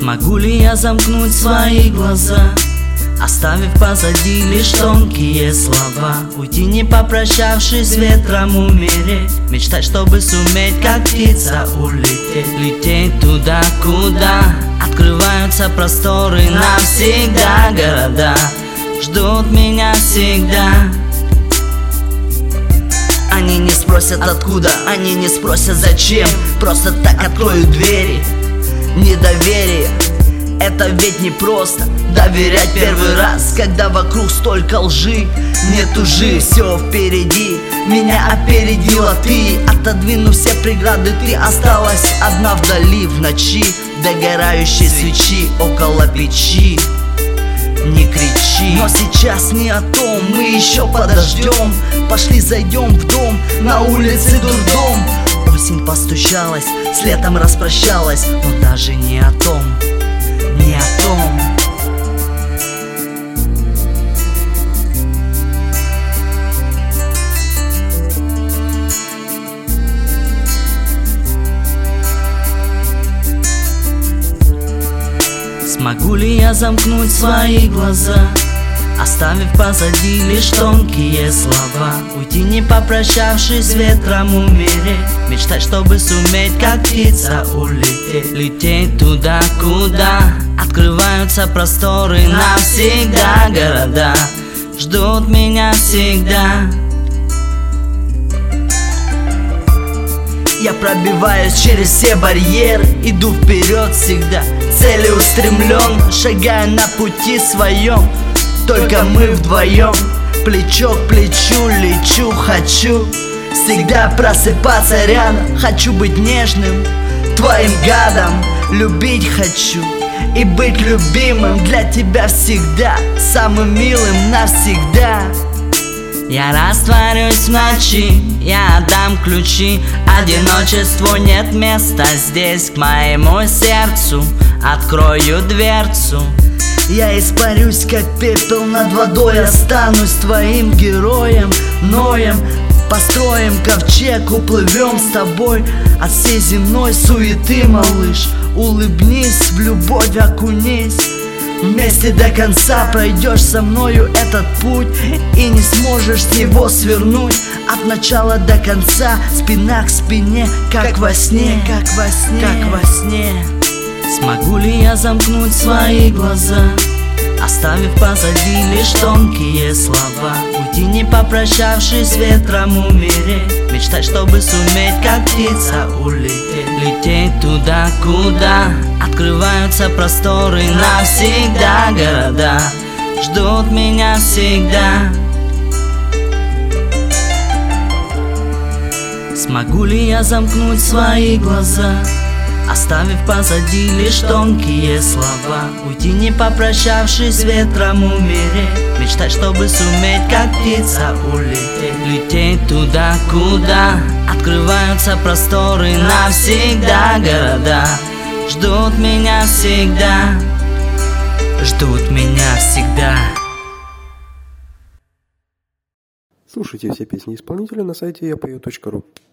Смогу ли я замкнуть свои глаза, оставив позади лишь тонкие слова? Уйти, не попрощавшись с ветром, умереть, мечтать, чтобы суметь, как птица, улететь. Лететь туда, куда открываются просторы навсегда. Города ждут меня всегда. Они не спросят откуда, они не спросят зачем, просто так откроют двери. Недоверие — это ведь не просто доверять первый раз, когда вокруг столько лжи. Не тужи, все впереди, меня опередила ты. Отодвинув все преграды, ты осталась одна вдали, в ночи догорающей свечи около печи. Не кричи, но сейчас не о том, мы еще подождем. Пошли зайдем в дом, на улице дурдом. Осень постучалась, с летом распрощалась, но даже не о том, не о том. Смогу ли я замкнуть свои глаза, оставив позади лишь тонкие слова? Уйти, не попрощавшись с ветром, умереть, мечтать, чтобы суметь, как птица, улететь. Лететь туда, куда открываются просторы навсегда. Города ждут меня всегда. Я пробиваюсь через все барьеры, иду вперед всегда, целеустремлен, шагаю на пути своем. Только мы вдвоем, плечо к плечу лечу. Хочу всегда просыпаться рядом, хочу быть нежным твоим гадом. Любить хочу и быть любимым для тебя всегда, самым милым навсегда. Я растворюсь в ночи, я отдам ключи. Одиночеству нет места здесь, к моему сердцу открою дверцу. Я испарюсь, как пепел над водой, останусь твоим героем, ноем. Построим ковчег, уплывем с тобой от всей земной суеты, малыш. Улыбнись, в любовь окунись, вместе до конца пройдешь со мною этот путь, и не сможешь с него свернуть. От начала до конца, спина к спине, как во сне, как во сне, как во сне. Смогу ли я замкнуть свои глаза, оставив позади лишь тонкие слова? Уйти, не попрощавшись с ветром, умереть, мечтать, чтобы суметь, как птица, улететь. Лететь туда, куда открываются просторы навсегда. Города ждут меня всегда. Смогу ли я замкнуть свои глаза, оставив позади лишь тонкие слова? Уйти, не попрощавшись с ветром, умереть, мечтать, чтобы суметь, как птица, улететь. Лететь туда, куда открываются просторы навсегда. Города ждут меня всегда, ждут меня всегда. Слушайте все песни исполнителя на сайте yapою.ru.